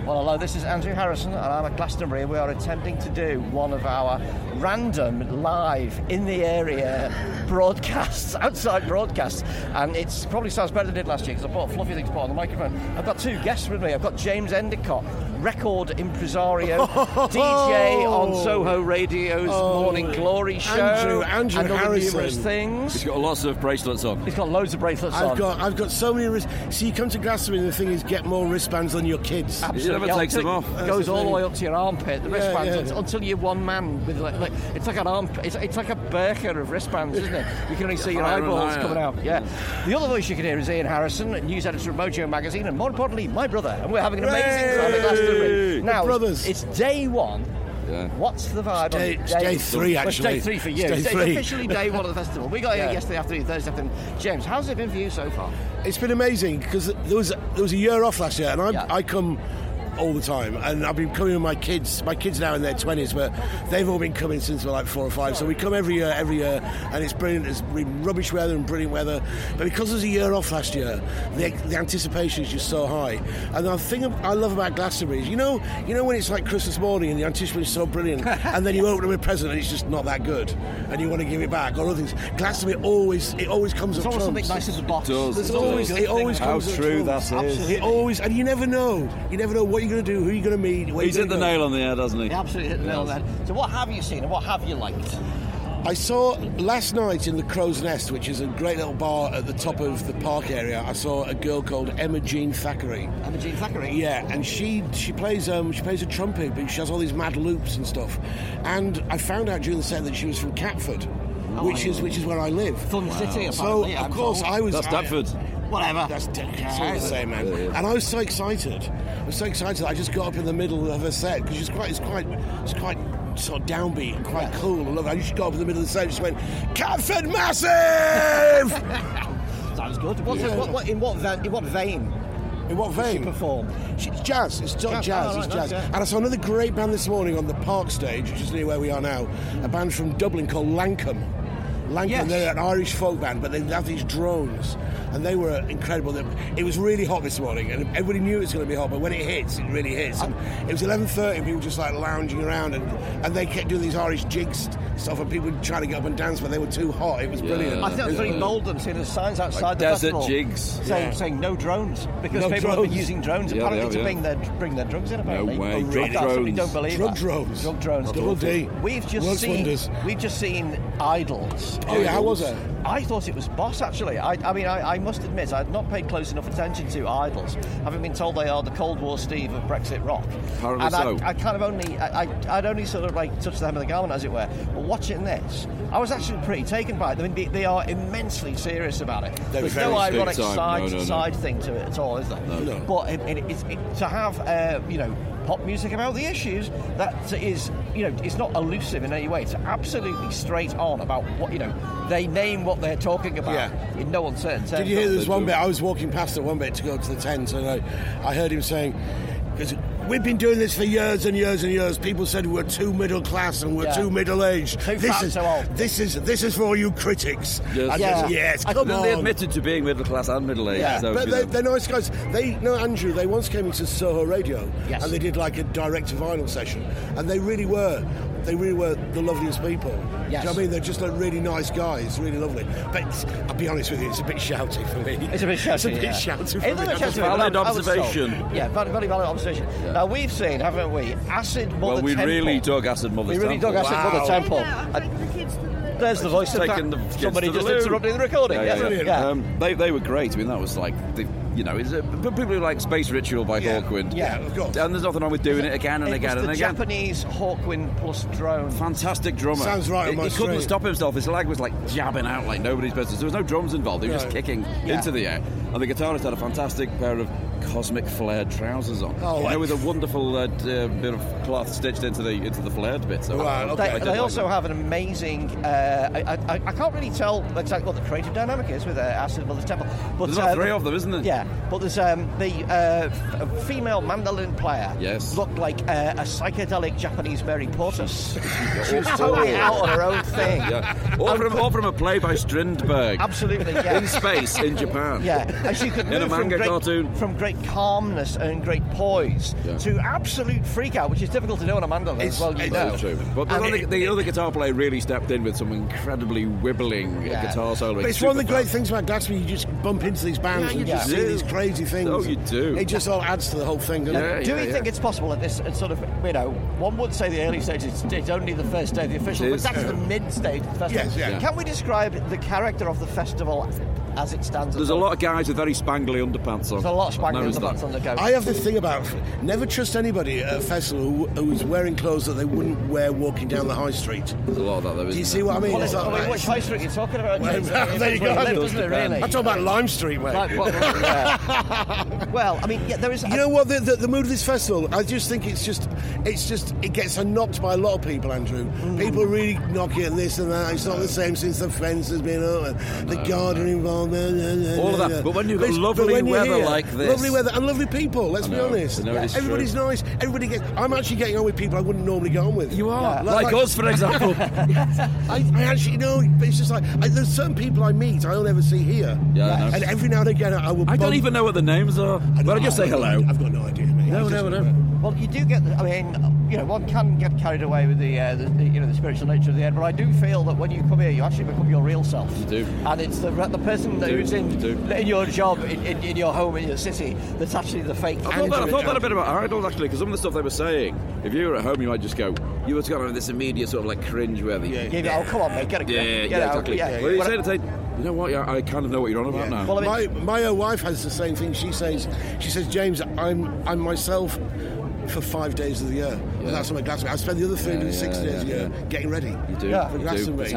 Well, hello, this is Andrew Harrison, and I'm at Glastonbury. We are attempting to do one of our random, live, in the area broadcasts, outside broadcasts, and it probably sounds better than it did last year because I bought a fluffy thing to put on the microphone. I've got two guests with me. I've got James Endicott, record impresario, DJ on Soho Radio's Morning Glory show, Andrew and other Harrison. numerous things. He's got lots of bracelets on. He's got loads of bracelets on. I've got so many wristbands. See, you come to Glastonbury and the thing is get more wristbands than your kids. Absolutely. He never takes them off. It goes all the way up to your armpit, the wristbands, yeah. until you're one man with like it's like an armpit. It's like a burqa of wristbands, isn't it? You can only see your Higher and eyeballs higher. coming out. Yeah. The other voice you can hear is Ian Harrison, news editor of Mojo magazine, and more importantly, my brother. And we're having an amazing time at Glastonbury. Now, brothers. it's day one. Yeah. What's the vibe? It's day 3, Well, actually. it's day 3 for you. It's day It's 3. officially day 1 of the festival. We got here yesterday afternoon, Thursday afternoon. James, how's it been for you so far? It's been amazing because there was a year off last year, and I come all the time, and I've been coming with my kids. My kids now in their 20s, but they've all been coming since we're like 4 or 5. So we come every year, and it's brilliant. It's been rubbish weather and brilliant weather. But because there's a year off last year, the anticipation is just so high. And the thing I love about Glastonbury is, you know when it's like Christmas morning and the anticipation is so brilliant, and then you open up a present and it's just not that good, and you want to give it back or other things. Glastonbury always comes There's up always trumps. something nice in the box. It always How comes up true trumps. that is. Absolutely. It always, and you never know what you're going to do, who you're going to meet. Where He's you're hit the gonna go. nail on the head, hasn't he? He absolutely hit the nail on the head. So what have you seen and what have you liked? I saw last night in the Crow's Nest, which is a great little bar at the top of the park area. I saw a girl called Emma Jean Thackeray. Emma Jean Thackeray? Yeah, and she plays a trumpet, but she has all these mad loops and stuff. And I found out during the set that she was from Catford, which is where I live. Fun city, So apparently. of course I was. That's Deptford. Whatever. That's it's all the same, man. And I was so excited. I just got up in the middle of her set because it's quite sort of downbeat and quite cool. I love it. I just got up in the middle of the set and just went, Catford Massive! Sounds good. In what vein? In what vein? She perform? It's jazz. It's jazz. It's jazz. Okay. And I saw another great band this morning on the Park stage, which is near where we are now. A band from Dublin called Lankum. Yes. They're an Irish folk band, but they have these drones, and they were incredible. It was really hot this morning, and everybody knew it was going to be hot, but when it hits, it really hits. And it was 11:30, and people just like lounging around, and they kept doing these Irish jigs stuff, and people trying to get up and dance, but they were too hot. It was brilliant. I think it was very bold and seeing the signs outside Like the desert festival jigs. saying no drones because No people have been drones. using drones Yeah, apparently they to have, bring their drugs in. Apparently, No way. I Drug absolutely drones. don't believe Drug that. drones. Drug drones. Double D. We've just Works seen. wonders. We've just seen Idols. Oh yeah, how was it? I thought it was boss, actually. I must admit, I'd not paid close enough attention to Idols, having been told they are the Cold War Steve of Brexit rock. Apparently And so. I kind of only, I'd only sort of like touched the hem of the garment, as it were. But watching this, I was actually pretty taken by it. I mean, they are immensely serious about it. There's very no ironic big time. No. side thing to it at all, is there? No. But to have, pop music about the issues, that is, it's not elusive in any way. It's absolutely straight on about what, they name what they're talking about in no uncertain terms. Did you hear there's one bit? I was walking past it one bit to go to the tent, and I heard him saying, because we've been doing this for years and years and years. People said we're too middle class and we're too middle aged. Too fat and so old. This is for all you critics. Yes. And Yeah. yes, I come thought on. they admitted to being middle class and middle aged. Yeah. So, But they're nice guys. Andrew, they once came into Soho Radio Yes. and they did like a direct to vinyl session, and they really were the loveliest people. Yes. Do you know what I mean? They're just like really nice guys, really lovely. But I'll be honest with you, it's a bit shouty for me. It's a bit shouty. It's a bit shouty for It's a me. bit shouty. Valid I was told. observation. Yeah, very valid observation. Now, we've seen, haven't we, Acid Mother well, we Temple. really dug Acid Mother's We really Temple. dug Acid Mother Temple. I took the kids to the loo. There's the voice of Taking that. the kids Somebody to the just loo. interrupting the recording. Yeah. They were great. I mean, that was like, people who like Space Ritual by Hawkwind. Yeah, of course. And there's nothing wrong with doing it again and again and the again. Japanese Hawkwind plus drone. Fantastic drummer. Sounds right on He my couldn't street. stop himself. His leg was like jabbing out like nobody's business. There was no drums involved. He was just kicking into the air. And the guitarist had a fantastic pair of cosmic flared trousers on. With a wonderful bit of cloth stitched into the flared bit. So Right, okay. They also have an amazing. I can't really tell exactly what the creative dynamic is with Acid Mother's Temple. But There's about 3 of them, isn't there? Yeah, but there's the female mandolin player. Yes. Looked like a psychedelic Japanese Mary Portas. She was totally out on her own thing. Yeah. Or from a play by Strindberg. Absolutely, yeah. In space, in Japan. Yeah, and she could In a move manga cartoon. from great calmness and great poise to absolute freak out, which is difficult to do on a mandolin as well, you know. True. But the other guitar player really stepped in with some incredibly wibbling guitar solo. But it's one of the great things about Glastonbury, you just bump into these bands and just see these crazy things. Oh, you do. It just all adds to the whole thing, doesn't it? Do you think it's possible at this sort of, you know, one would say the early stages, it's only the first day of the official, but that's the mid-stage of the festival. Yes, Can we describe the character of the festival as it stands? There's a lot of guys with very spangly underpants on. There's a lot of spangly underpants on the go. I have this thing about never trust anybody at a festival who's wearing clothes that they wouldn't wear walking down the high street. There's a lot of that, though. Do you see what I mean? Which high street are you talking about? There you go. Doesn't it, really? I'm talking about Lime Street, mate. Well, I mean, there is. You know what? The mood of this festival, I just think it gets knocked by a lot of people, Andrew. People really knock it and this and that. It's not the same since the fence has been up and the garden involved. All of that. But when you've got lovely weather like this. Lovely weather and lovely people, let's be honest. Everybody's nice. I'm actually getting on with people I wouldn't normally get on with. You are. Like us, for example. I actually know, but it's just like, there's certain people I meet I'll never see here. Yeah, and every now and again I will. I don't even know what the names are. But I just say hello. I've got no idea, mate. No. Well, you do get. I mean, you know, one can get carried away with the spiritual nature of the end, but I do feel that when you come here, you actually become your real self. You do. And it's the person who's in your job, in your home, in your city, that's actually the fake. I thought that a bit about Idols, actually, because some of the stuff they were saying, if you were at home, you might just go, you were kind of this immediate sort of like cringe-worthy. Oh, come on, mate, get a grip. Exactly. Well, you say, you know what? I kind of know what you're on about now. Well, I mean, my wife has the same thing. She says, James, I'm myself for 5 days of the year. And that's what Glastonbury. I spend the other 306 days a year getting ready. You do. For Glastonbury.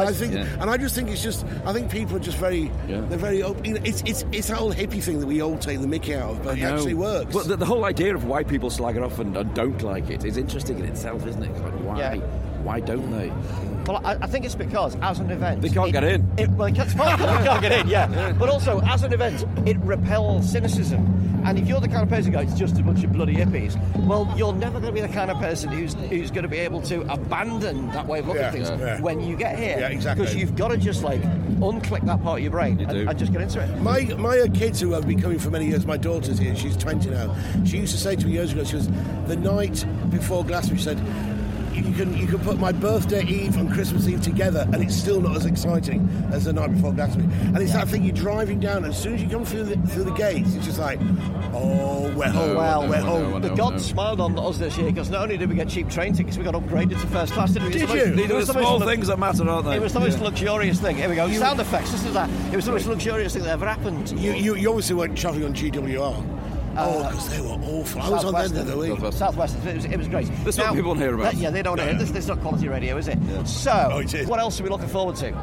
And I just think it's just. I think people are just very. They're very open. You know, it's that whole hippie thing that we all take the mickey out of, but it actually works. But the whole idea of why people slag it off and don't like it is interesting in itself, isn't it? Like, why? Yeah. Why don't they? Well, I think it's because, as an event... They can't get in. They can't get in, yeah. But also, as an event, it repels cynicism. And if you're the kind of person who goes, it's just a bunch of bloody hippies, well, you're never going to be the kind of person who's going to be able to abandon that way of looking at things when you get here. Yeah, exactly. Because you've got to just, unclick that part of your brain and just get into it. My kids who have been coming for many years, my daughter's here, she's 20 now, she used to say to me years ago, she goes, the night before Glastonbury, she said, you can put my birthday Eve and Christmas Eve together and it's still not as exciting as the night before Glastonbury. And it's that thing, you're driving down and as soon as you come through the gates, it's just like, we're home. The gods smiled on us this year because not only did we get cheap train tickets, we got upgraded to first class. Did you? These are the small things that matter, aren't they? It was the most luxurious thing. Here we go. Sound effects. This is that. It was the most luxurious thing that ever happened. You obviously weren't travelling on GWR. Because they were awful. I was on them the other week. Southwest. It was great. That's what people want to hear about. They don't want to hear. This is not quality radio, is it? Yeah. So, what else are we looking forward to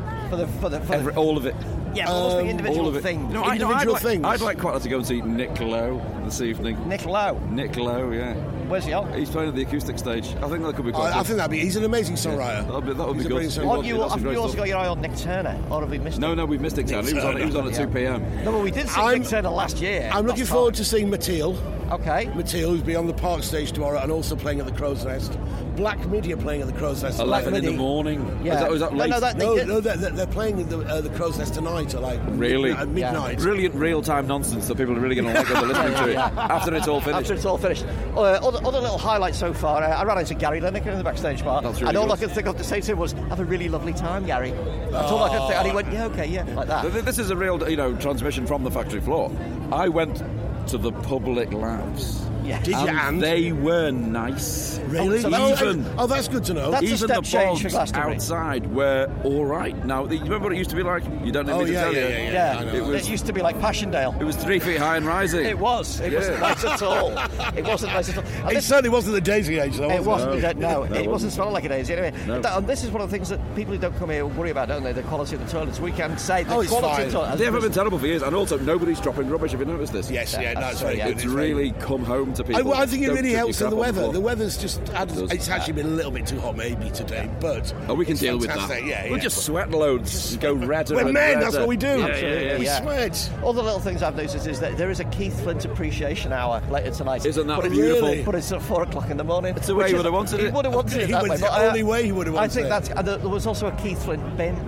for all of it? Yeah, all the individual things. I'd like quite like to go and see Nick Lowe this evening. Nick Lowe, yeah. Where's he on? He's playing at the acoustic stage. I think that could be quite good. He's an amazing songwriter. That would be good. Have you also got your eye on Nick Turner, or have we missed him? No, we've missed Nick Turner. He was on at 2 p.m. No, but we did see Nick Turner last year. I'm looking forward to seeing Matil. Okay. Matil, who's be on the Park stage tomorrow and also playing at the Crow's Nest. Black Midi are playing at the Crow's Nest. 11 in the morning. Yeah. Was that late? No, they're playing at the Crow's Nest tonight at midnight. Yeah. Brilliant real-time nonsense that people are really going to like when they're listening to it after it's all finished. Other little highlights so far. I ran into Gary Lineker in the backstage bar. That's really and all I could think of to say to him was, have a really lovely time, Gary. That's all I could think. And he went, yeah, okay, yeah, like that. This is a real transmission from the factory floor. I went to the public labs. Yeah. Did you? And they were nice. Really? That's good to know. That's even a step the change for bogs outside were all right. Now, you remember what it used to be like? You don't need me to tell you. Yeah. It used to be like Passchendaele. It was 3 feet high and rising. It was. It wasn't nice at all. It wasn't nice at all. It certainly wasn't the Daisy Age, though. It wasn't. No, it wasn't smelling like a daisy. Anyway, and this is one of the things that people who don't come here worry about, don't they? The quality of the toilets. We can say the quality of the toilets. They haven't been terrible for years, and also nobody's dropping rubbish. Have you noticed this? Yes, that's very good. It's really come home to people. I think it really helps in the weather. The weather's just it's actually been a little bit too hot maybe today, but we can deal with that. We'll just sweat loads, go redder. We're men, that's what we do. Absolutely, we sweat. All the little things I've noticed is that there is a Keith Flint appreciation hour later tonight. Isn't that beautiful? But it's at 4 o'clock in the morning. It's the way he would have wanted it. He would have wanted it that way. The only way he would have wanted it. I think there was also a Keith Flint bin.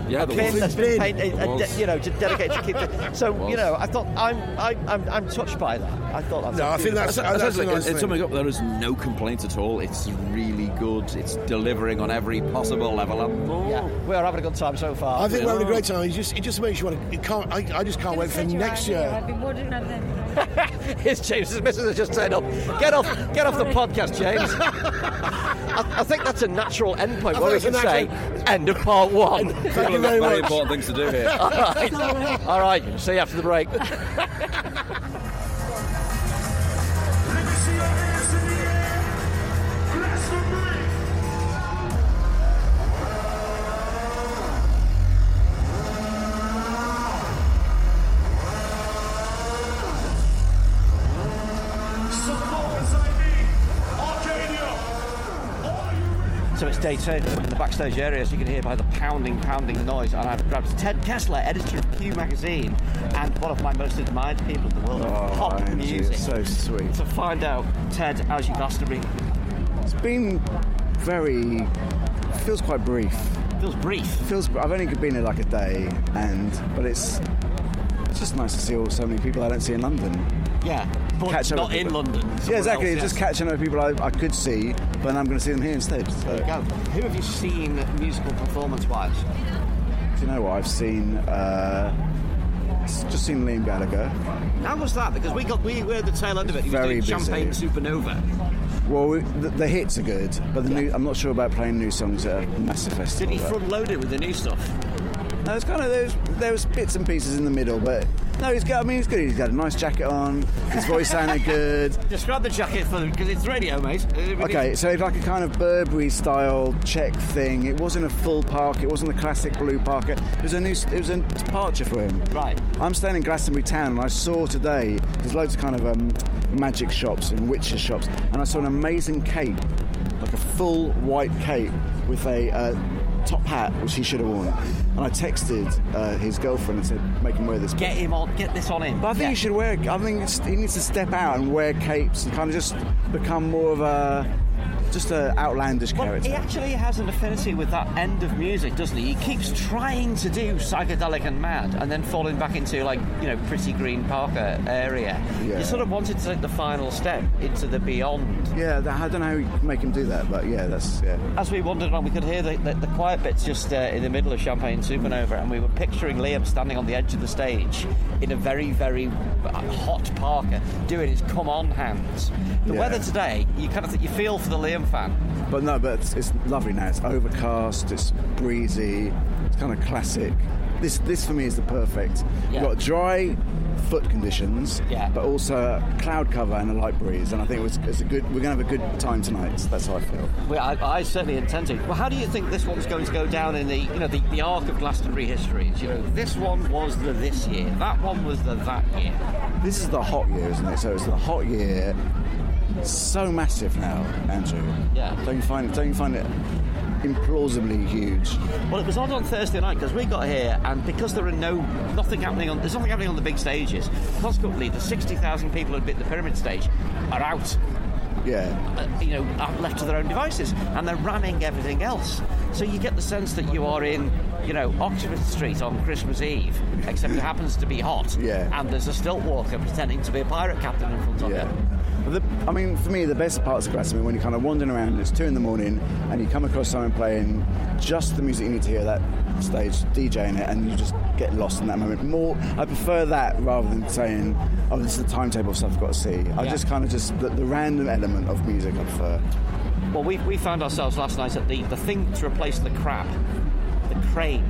Yeah, a bin that's been painted, dedicated to keep it. So I thought I'm touched by that. I thought that's. No, I think that's a nice thing. Summing up, there is no complaint at all. It's really good. It's delivering on every possible level. We are having a good time so far. I think we're having a great time. It just makes you want to. I just can't wait for next year. I've been wondering about that. Here's James's missus has just turned up. Get off the podcast, James. I think that's a natural end point where we can say end of part 1. Thank you very much. Very important things to do here. All right. See you after the break. So it's day 2 in the backstage area, as you can hear by the pounding noise. And I've grabbed Ted Kessler, editor of Q Magazine, and one of my most admired people in the world of pop music. So sweet. To find out, Ted, how's your Glastonbury? It's been feels quite brief. Feels brief? I've only been here like a day, but it's just nice to see so many people I don't see in London. Yeah, but not in London. Yeah, exactly. Just catching up with people I could see, but I'm going to see them here instead. So. There you go. Who have you seen musical performance-wise? Do you know what? I've seen... just seen Liam Gallagher. How was that? Because we were the tail end of it. He was doing Champagne Supernova. Well, the hits are good, but I'm not sure about playing new songs at a massive festival. Did he front-load it with the new stuff? No, it's kind of there was bits and pieces in the middle, but no, he's good. I mean, he's good. He's got a nice jacket on. His voice sounded good. Describe the jacket for them, because it's radio, mate. Okay, so it's like a kind of Burberry style check thing. It wasn't a full parka. It wasn't a classic blue parka. It was a departure for him. Right. I'm staying in Glastonbury town, and I saw today there's loads of kind of magic shops and witches shops, and I saw an amazing cape, like a full white cape with a top hat, which he should have worn. And I texted his girlfriend and said, make him wear this. Get this on him. But I think he should wear. I think he needs to step out and wear capes and kind of just become more of an outlandish character. He actually has an affinity with that end of music, doesn't he? He keeps trying to do psychedelic and mad, and then falling back into pretty green Parker area. Yeah. He sort of wanted to take the final step into the beyond. Yeah, I don't know how you make him do that, but yeah. As we wandered on, we could hear the quiet bits just in the middle of Champagne Supernova, and we were picturing Liam standing on the edge of the stage in a very, very hot Parker, doing his come on hands. The weather today, you feel for the Liam fan. But it's lovely now. It's overcast, it's breezy, it's kind of classic. This for me is the perfect. You've got dry foot conditions, but also cloud cover and a light breeze, and I think we're going to have a good time tonight. That's how I feel. Well, I certainly intend to. Well, how do you think this one's going to go down in the arc of Glastonbury history? This one was the this year, that one was the that year. This is the hot year, isn't it? So it's the hot year. So massive now, Andrew. Yeah. Don't you find it implausibly huge? Well, it was on Thursday night because we got here, and because there's nothing happening on the big stages. Consequently, the 60,000 people who'd been at the Pyramid stage are out. Yeah. Left to their own devices, and they're ramming everything else. So you get the sense that you are in, Oxford Street on Christmas Eve, except it happens to be hot. Yeah. And there's a stilt walker pretending to be a pirate captain in front of you. For me, the best parts of Glastonbury when you're kind of wandering around and it's 2 a.m. and you come across someone playing just the music you need to hear at that stage, DJing it, and you just get lost in that moment. I prefer that rather than saying, oh, this is the timetable of stuff I've got to see. I just kind of the random element of music I prefer. Well, we found ourselves last night at the thing to replace the crab, the crane.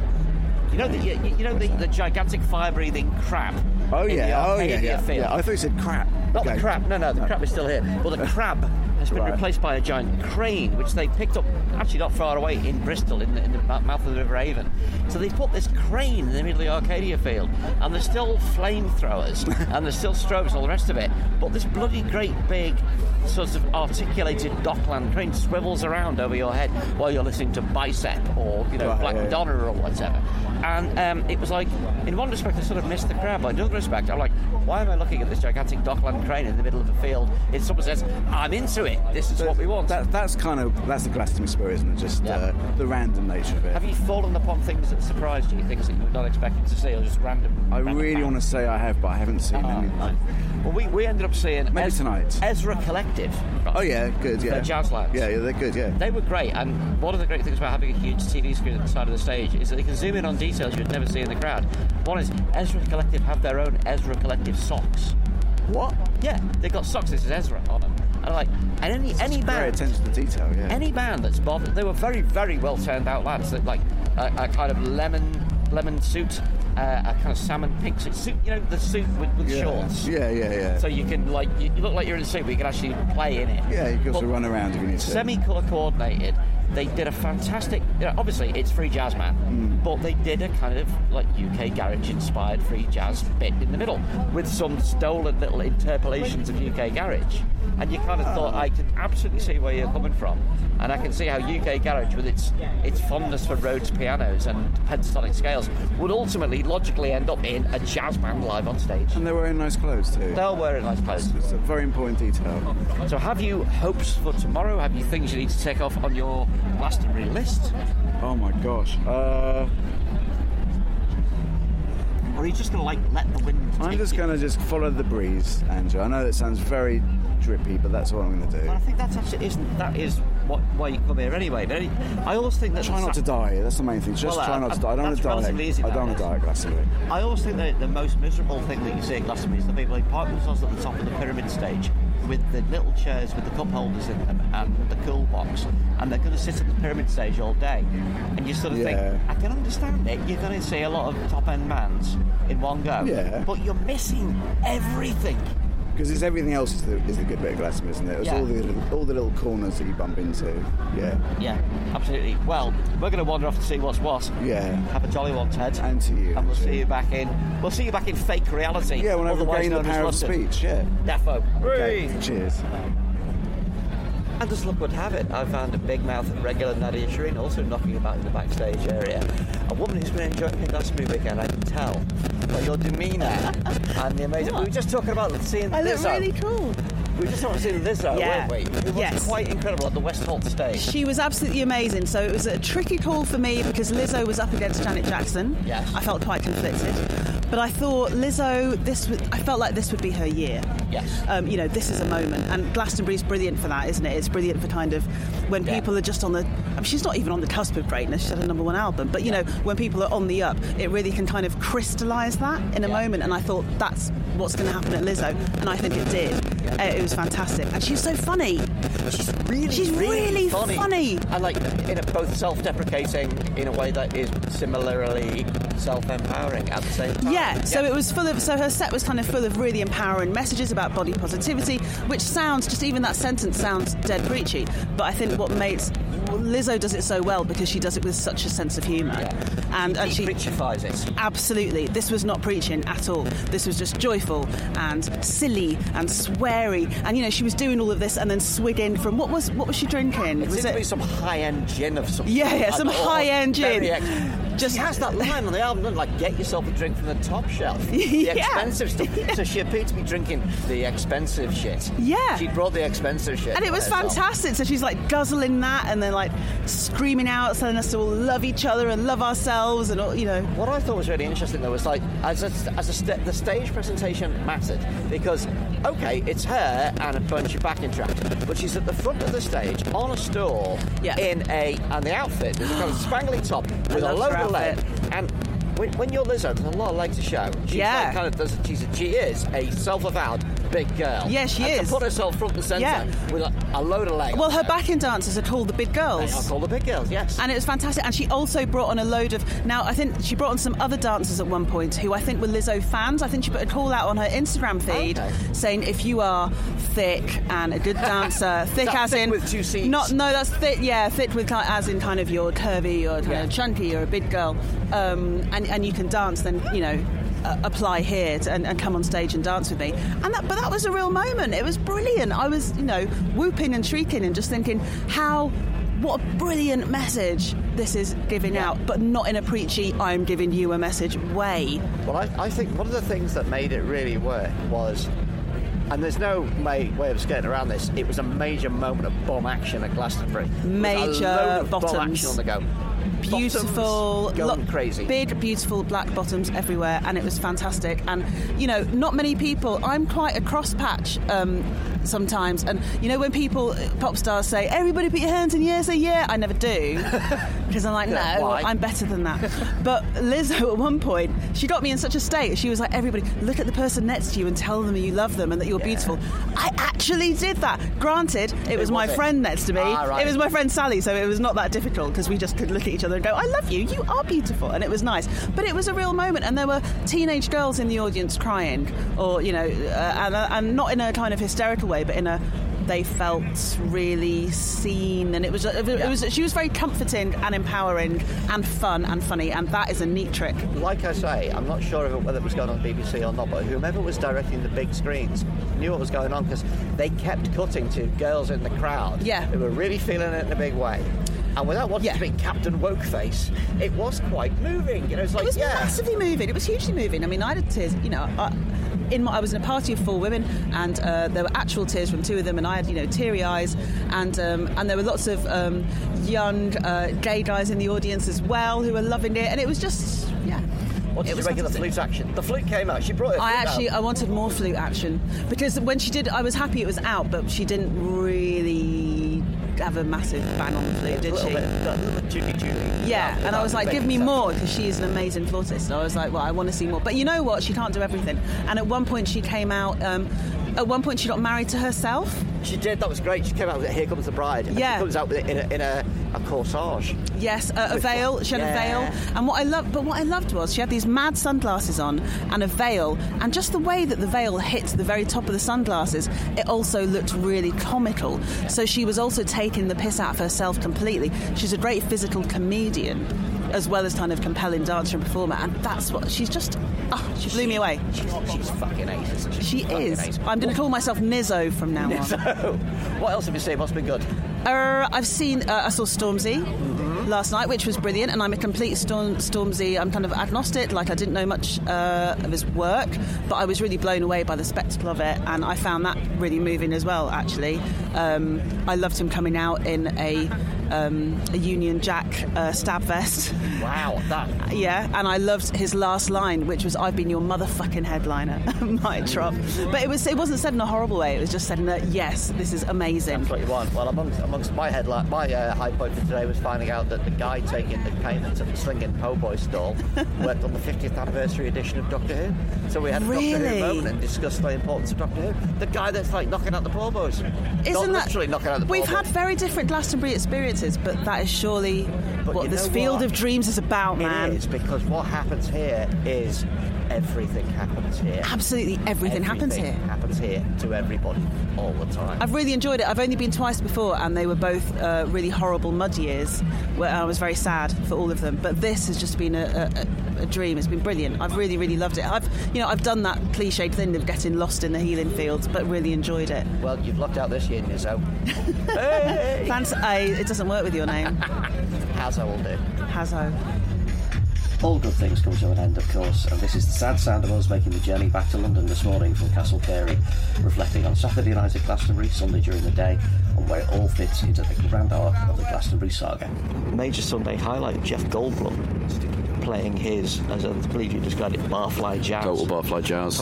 The gigantic fire-breathing crab. Oh yeah, field. Yeah. I thought you said crap. Not the crab. No, the crab is still here. Well, the crab has been replaced by a giant crane, which they picked up actually not far away in Bristol, in the mouth of the River Avon. So they put this crane in the middle of the Arcadia field, and there's still flamethrowers, and there's still strobes and all the rest of it. But this bloody great big sort of articulated Dockland crane swivels around over your head while you're listening to Bicep or Black Madonna or whatever. And it was like, in one respect, I sort of missed the crowd, but in another respect, I'm like, why am I looking at this gigantic Dockland crane in the middle of the field? If someone says, I'm into it, this is what we want. That's the Glastonbury spirit, isn't it? Just the random nature of it. Have you fallen upon things that surprised you, things that you were not expecting to see, or just random? I really want to say I have, but I haven't seen any. Well, we ended up seeing tonight. Ezra Collective. Right? Oh yeah, good. Yeah, they're jazz lads. Yeah, they're good. Yeah, they were great. And one of the great things about having a huge TV screen at the side of the stage is that they can zoom in on details you'd never see in the crowd. One is Ezra Collective have their own Ezra Collective socks. What? Yeah, they've got socks. This is Ezra on them. And any band, very attention to detail. Yeah. Any band that's bothered, they were very, very well turned out lads. That like a kind of lemon suit. A kind of salmon pink suit, the suit with shorts. Yeah. So you can you look like you're in a suit, but you can actually play in it. Yeah, you can also run around if you need to. Semi-colour coordinated. They did a fantastic. Obviously, it's free jazz, man, but they did a kind of UK garage-inspired free jazz bit in the middle with some stolen little interpolations of UK garage. And you kind of thought, I can absolutely see where you're coming from, and I can see how UK garage, with its fondness for Rhodes pianos and pentatonic scales, would ultimately logically end up in a jazz band live on stage. And they're wearing nice clothes too. They're wearing nice clothes. It's a very important detail. So have you hopes for tomorrow? Have you things you need to take off on your Glastonbury list? Oh my gosh. Or are you just going to let the wind I'm just going to follow the breeze, Andrew. I know that sounds very drippy, but that's what I'm going to do. Well, I think that is why you come here anyway. But I always think that try not to die. That's the main thing. Just try not to die. I don't want to die. I don't want to die at Glastonbury. I always think that the most miserable thing that you see at Glastonbury is the people who park themselves at the top of the pyramid stage with the little chairs with the cup holders in them and the cool box, and they're going to sit at the pyramid stage all day. And you sort of think, I can understand it. You're going to see a lot of top end bands in one go, but you're missing everything. Because it's everything else is the good bit of Glastonbury, isn't it? It's all the little corners that you bump into. Yeah, absolutely. Well, we're going to wander off to see what's what. Yeah. Have a jolly one, Ted. And to you. And we'll see you back in. We'll see you back in fake reality. Yeah, when I've regained the power of speech. Yeah. Defo. Okay. Cheers. And as luck would have it, I found a big mouth regular Nadia Shireen also knocking about in the backstage area. A woman who's been enjoying the Glastonbury weekend, I can tell by your demeanour and the amazing. We were just talking about seeing Lizzo. I look really cool. We were just talking about seeing Lizzo, weren't we? It was quite incredible at the Westholt stage. She was absolutely amazing. So it was a tricky call for me because Lizzo was up against Janet Jackson. Yes. I felt quite conflicted. But I thought Lizzo, I felt like this would be her year. Yes. This is a moment. And Glastonbury's brilliant for that, isn't it? It's brilliant for kind of when people are just on the... she's not even on the cusp of greatness. She's had a #1 album. But, when people are on the up, it really can kind of crystallise that in a moment. And I thought that's what's going to happen at Lizzo. And I think it did. It was fantastic. And she's so funny. She's really funny. And both self-deprecating in a way that is similarly self-empowering at the same time. Yeah, so it was so her set was kind of full of really empowering messages about body positivity, which sounds, just even that sentence sounds dead preachy. But I think what makes Lizzo does it so well because she does it with such a sense of humour. Yeah. And she preachifies it. Absolutely. This was not preaching at all. This was just joyful and silly and sweary. And she was doing all of this and then swigging from what was she drinking? It seemed to be some high-end gin of some some high-end gin. She has that line on the album, get yourself a drink from the top shelf. The expensive stuff. So she appeared to be drinking the expensive shit. Yeah. She brought the expensive shit. And it was fantastic. So she's guzzling that and then screaming out, telling us to all love each other and love ourselves and all, What I thought was really interesting though was the stage presentation mattered because, okay, it's her and a bunch of backing tracks, but she's at the front of the stage on a stool and the outfit is a kind of spangly top with a load of leg. And when you're Lizzo, there's a lot of leg to show. She is a self-avowed big girl. Yeah, she is. To put herself front and centre with a load of legs. Well, her backing dancers are called the Big Girls. They are called the Big Girls, yes. And it was fantastic. And she also brought on a load of... Now, I think she brought on some other dancers at one point who I think were Lizzo fans. I think she put a call out on her Instagram feed saying, if you are thick and a good dancer, thick as thick in... with 2 C's. That's thick, thick with as in kind of you're curvy, you're kind of chunky, you're a big girl, and you can dance, then, apply here and come on stage and dance with me. But that was a real moment. It was brilliant. I was, whooping and shrieking and just thinking, what a brilliant message this is giving out, but not in a preachy, I'm giving you a message way. Well, I think one of the things that made it really work was, and there's no way of skirting around this, it was a major moment of bomb action at Glastonbury. Major bottoms. Bomb action on the go. Beautiful, going crazy. Big, beautiful black bottoms everywhere, and it was fantastic. And not many people. I'm quite a cross patch sometimes, and when people, pop stars, say everybody put your hands in the air, say yeah, I never do because I'm like no, I'm better than that. But Lizzo at one point, she got me in such a state. She was like, everybody look at the person next to you and tell them you love them and that you're beautiful. I actually did that. Granted, it was my friend next to me. Right. It was my friend Sally, so it was not that difficult because we just could look at each other and go, I love you, you are beautiful, and it was nice. But it was a real moment, and there were teenage girls in the audience crying, or and not in a kind of hysterical way, but in a, they felt really seen, and it was she was very comforting and empowering and fun and funny, and that is a neat trick. Like I say, I'm not sure whether it was going on BBC or not, but whomever was directing the big screens knew what was going on, because they kept cutting to girls in the crowd who were really feeling it in a big way. And without wanting to be Captain Wokeface, it was quite moving. It was massively moving. It was hugely moving. I mean, I had tears. I was in a party of 4 women, and there were actual tears from 2 of them, and I had teary eyes, and there were lots of young gay guys in the audience as well who were loving it, and it was just What did you make of the flute action? The flute came out. She brought it. I wanted more flute action, because when she did, I was happy it was out, but she didn't really have a massive bang on the flute, did she? Yeah, and I was like, give me more, because she is an amazing flautist. So I was like, well, I want to see more. But you know what? She can't do everything. And at one point she came out, at one point she got married to herself. She did, that was great. She came out with Here Comes the Bride. And she comes out with it in a corsage. Yes, a veil. She had a veil. And what I loved was she had these mad sunglasses on and a veil, and just the way that the veil hit the very top of the sunglasses, it also looked really comical. So she was also taking the piss out of herself completely. She's a great physical comedian, as well as kind of compelling dancer and performer, and that's what she's just. She blew me away. She's fucking ace, isn't she? She is. Ace. I'm going to call myself Nizzo from now on. What else have you seen? What's been good? I saw Stormzy last night, which was brilliant, and I'm a complete Stormzy. I'm kind of agnostic, like I didn't know much of his work, but I was really blown away by the spectacle of it, and I found that really moving as well, actually. I loved him coming out in a Union Jack stab vest. Wow, that. Yeah, and I loved his last line, which was, I've been your motherfucking headliner. Mic drop. But it wasn't said in a horrible way, it was just said in a, yes, this is amazing. That's what you want. Well, amongst my high point for today was finding out that the guy taking the payments at the Slinging Po' Boy stall worked on the 50th anniversary edition of Doctor Who. So we had a Doctor Who moment and discussed the importance of Doctor Who. The guy that's like knocking out the poor boys. Isn't Not literally knocking out the poor boys. We've had very different Glastonbury experiences, but that is surely what this field of dreams is about, man. It is, because what happens here is everything happens here. Absolutely everything happens here. Happens here to everybody all the time. I've really enjoyed it. I've only been twice before, and they were both really horrible mud years, where I was very sad for all of them. But this has just been a dream. It's been brilliant. I've really, really loved it. I've done that cliched thing of getting lost in the healing fields, but really enjoyed it. Well, you've lucked out this year, Nizzo. Hey! It doesn't work with your name. Hazzo will do. Hazzo. All good things come to an end, of course, and this is the sad sound of us making the journey back to London this morning from Castle Carey, reflecting on Saturday night at Glastonbury, Sunday during the day, and where it all fits into the grand arc of the Glastonbury saga. Major Sunday highlight, Jeff Goldblum playing his, as I believe you described it, barfly jazz. Total barfly jazz.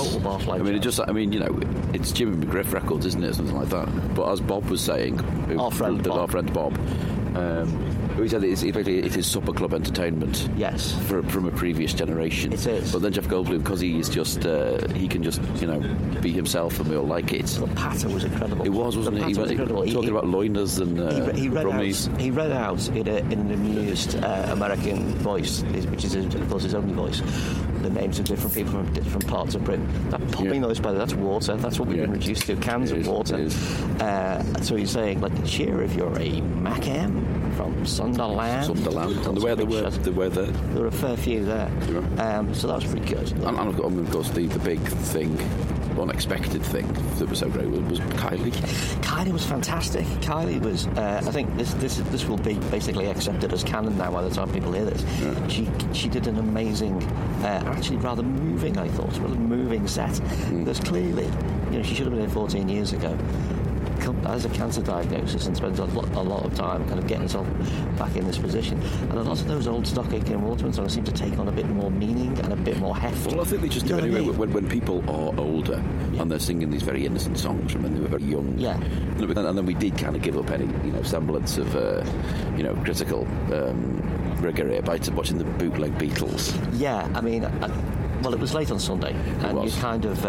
It's Jimmy McGriff Records, isn't it? Something like that. But as Bob was saying, our friend Bob. He said it is supper club entertainment. Yes, from a previous generation. It is. But then Jeff Goldblum, because he is just he can just be himself, and we all like it. The patter was incredible. It was, wasn't it? He was talking about loiners and brummies. He read out in an amused American voice, which is of course his only voice, the names of different people from different parts of Britain. That popping noise, by the way, that's water. That's what we've been reduced to, cans of water. So he's saying, like, cheer if you're a Mac M from Sunderland. And there were a fair few there. Yeah. So that was pretty good. And of course, the big thing, unexpected thing that was so great was Kylie. Kylie was fantastic. Kylie was, I think this will be basically accepted as canon now by the time people hear this. Yeah. She did an amazing, actually rather moving, I thought, rather moving set. Because clearly, she should have been here 14 years ago. Has a cancer diagnosis and spends a lot of time kind of getting herself back in this position. And a lot of those old Stock Aitken and Waterman songs seem to take on a bit more meaning and a bit more heft. Well, I think they just do anyway. When people are older and they're singing these very innocent songs from when they were very young. Yeah. And then we did kind of give up any semblance of critical rigour here by watching the bootleg Beatles. Yeah, I mean, well, it was late on Sunday, and you kind of.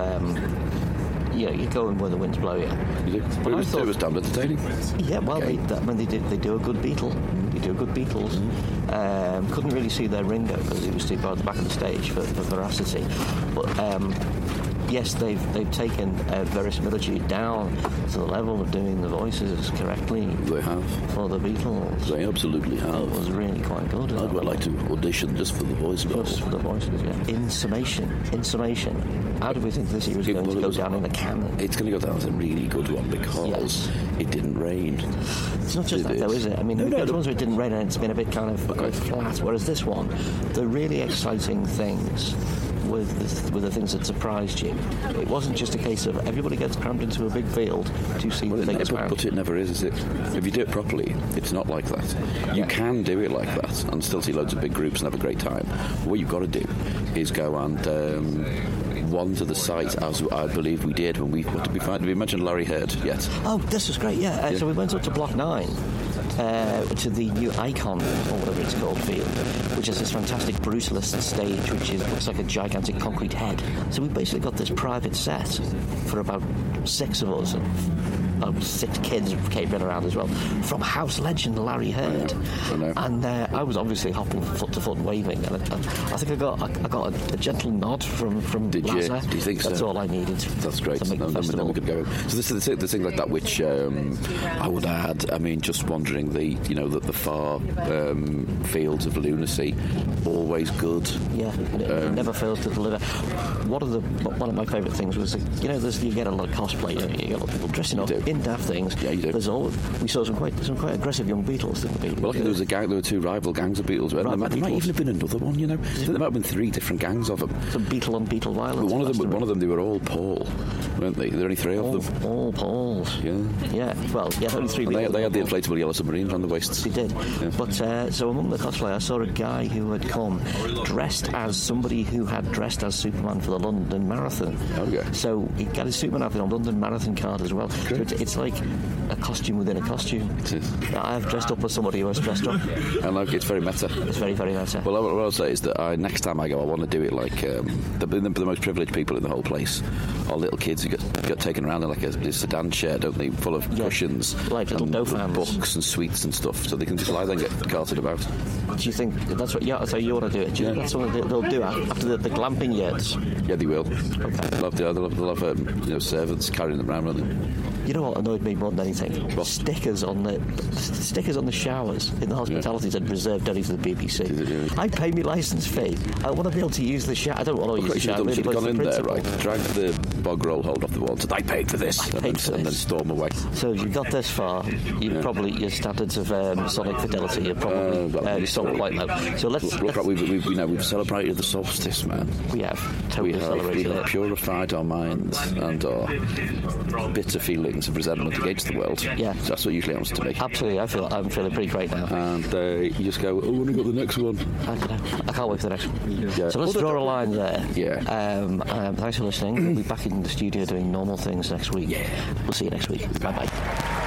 You go in where the winds blow you. But it was damn entertaining. Yeah, well, they do a good Beatle. They do a good Beatles. Couldn't really see their Ringo because he was too far at the back of the stage for veracity. But yes, they've taken verisimilitude down to the level of doing the voices correctly. They have. For the Beatles. They absolutely have. It was really quite good. I'd like to audition just for the voices. Just for the voices, yeah. In summation, how do we think this year is going to go down in a canon? It's going to go down as a really good one because it didn't rain. It's not just that, though, is it? I mean, those ones where it didn't rain and it's been a bit kind of flat, whereas this one, the really exciting things were the things that surprised you. It wasn't just a case of everybody gets crammed into a big field to see the biggest band. But it never is it? If you do it properly, it's not like that. You can do it like that and still see loads of big groups and have a great time. What you've got to do is go and wander the site, as I believe we did when what did we find? Did we mention Larry Heard yet? Oh, this was great, yeah. So we went up to Block 9 to the new Icon, or whatever it's called, field, which is this fantastic brutalist stage, which looks like a gigantic concrete head. So we basically got this private set for about 6 of us, and 6 kids came in around as well, from house legend Larry Heard. And I was obviously hopping from foot to foot, waving, and I think I got a gentle nod from Did Lazar. You? Do you think That's all I needed. That's great. To make the festival. We could go. So this is the thing like that, which I would add. I mean, just wandering the far fields of lunacy, always good. Yeah, it never fails to deliver. One of my favourite things was you get a lot of cosplay. You get a lot of people dressing up in daft things. Yeah, you do. We saw some quite aggressive young Beatles, didn't we? Well, I think there was a gang. There were 2 rival gangs of Beatles. There might even have been another one. There might have been 3 different gangs of them. Some Beatle on Beatle violence. But one of them, they were all Paul, weren't they? There were only 3 of them. All Pauls. Yeah. Yeah. Well, yeah, only 3. And they had the inflatable yellow submarines around the waists. They did. Yeah. But so among the cosplay, I saw a guy who had come dressed as somebody who had dressed as Superman for the London Marathon. Okay. So he got his Superman outfit on London Marathon card as well. So it's like a costume within a costume. It is. I've dressed up as somebody who has dressed up. And it's very meta. It's very, very meta. Well, what I'll say is that next time I go, I want to do it like the most privileged people in the whole place are little kids who get taken around in like a sedan chair, don't they, full of cushions, like little Dauphins, books and sweets and stuff, so they can just lie there and get carted about. Do you think that's what? Yeah, so you want to do it? Do you think that's something they'll do after the glamping years? Yeah, they will. Okay. They'll have servants carrying them around. You know what annoyed me more than anything? What? Stickers on the showers in the hospitality said reserved only for the BBC. I pay me licence fee. I want to be able to use the shower. I don't want to use the shower. Should have gone in there, right? Drag the bog roll hold off the wall. Said I paid for this, and then storm away. So if you got this far, you probably your standards of sonic fidelity are probably somewhat quite low. So we've celebrated the solstice, man. We have totally celebrated it. We have purified our minds and our bitter feelings of resentment against the world. Yeah, so that's what usually happens to me. Absolutely, I'm feeling pretty great now. And you just go, oh, when we got the next one. I can't wait for the next one. Yeah. So let's draw a line there. Yeah. Thanks for listening. We'll be back in the studio doing normal things next week. Yeah. We'll see you next week. Bye bye.